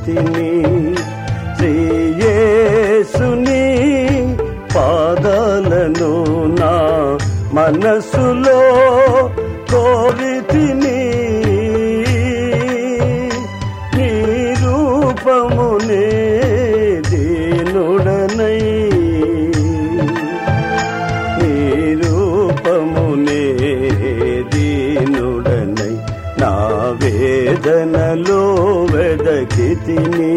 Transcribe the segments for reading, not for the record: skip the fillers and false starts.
వెదకితిని. యేసుని పాదాలను నా మనసులో కోరితిని. నీ రూపమునే దీనుడనై, నీ రూపమునే దీనుడనై నా వేదనలో వెదకితిని.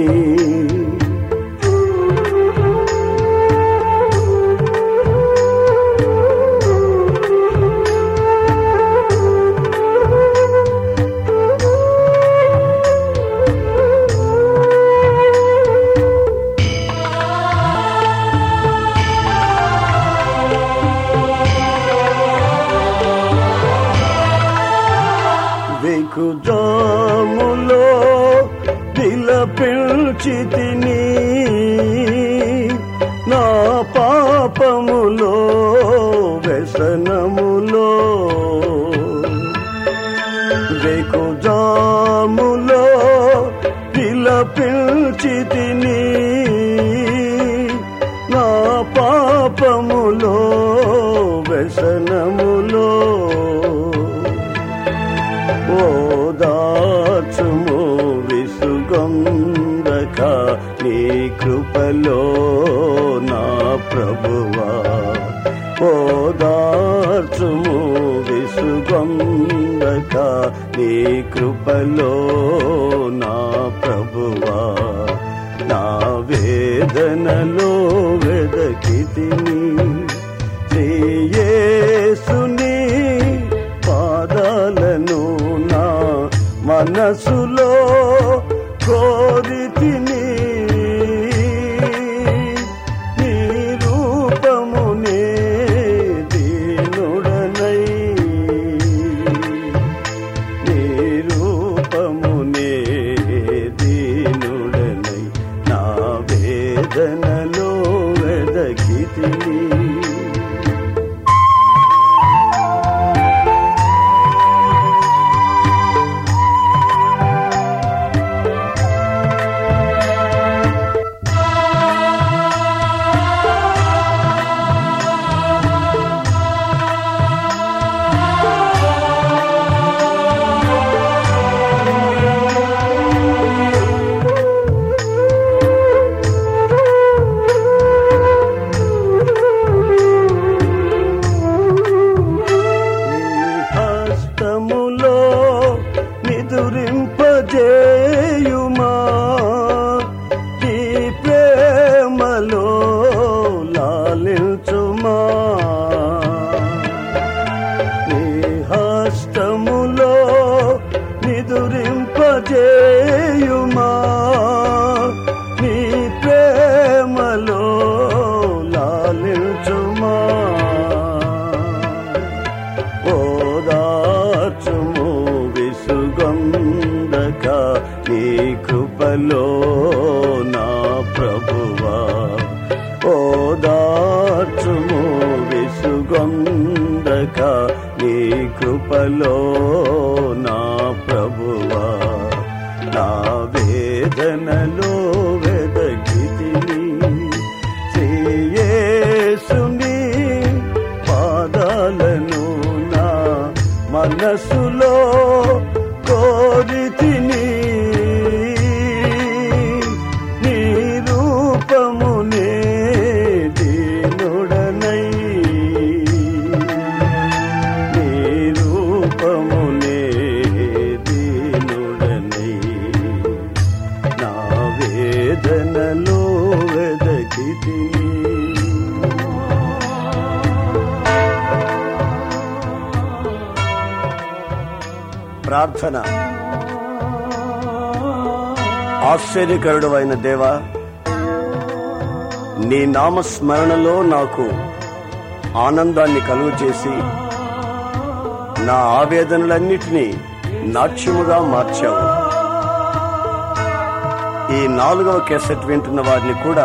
జాములో విలపించితిని, నా పాపములో వ్యసనములో. జాములో విలపించితిని, నా పాపములో వ్యసనములో. ఓదార్చుము విసుగొందక నీ కృపలో నా ప్రభువా. ఓదార్చుము విసుగొందక నీ కృపలో నా ప్రభువా. నా వేదనలో వెదకితిని. యేసుని పాదాలను నా మనసులో కోరితిని. నీ రూపమునే దీనుడనై, నీ రూపమునే దీనుడనై నా వేదనలో వెదకితిని. నిదురింపజేయుమా ఈ ప్రేమలో లాలించుమా. నీ హస్తములో నిదురింపజేయుమా నీ ప్రేమలో లాలించుమా. ఓదార్చుము విసుగొందక నీ కృపలో నా ప్రభువా. ఓదార్చుము విసుగొందక నీ కృపలో నా ప్రభువా. నా వేదనలో వెదకితిని. యేసుని పాదాలను నా మనసులో కోరితిని. నీ రూపమునే దీనుడనై, నీ రూపమునే దీనుడనై నా వేదనలో వెదకితిని. ప్రార్థన. ఆశ్చర్యకరుడు అయిన దేవా, నీ నామస్మరణలో నాకు ఆనందాన్ని కలుగు చేసి నా ఆవేదనలన్నిటినీ నాట్యముగా మార్చావు. ఈ 4వ కేసెట్ వింటున్న వారిని కూడా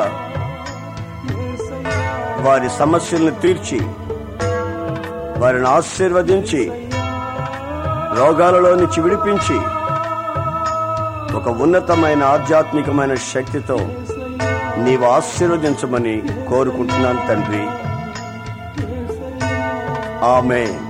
వారి సమస్యలను తీర్చి వారిని ఆశీర్వదించి రోగాలలో నుంచి విడిపించి ఒక ఉన్నతమైన ఆధ్యాత్మికమైన శక్తితో నీవు ఆశీర్వదించమని కోరుకుంటున్నాను తండ్రి. ఆమేన్.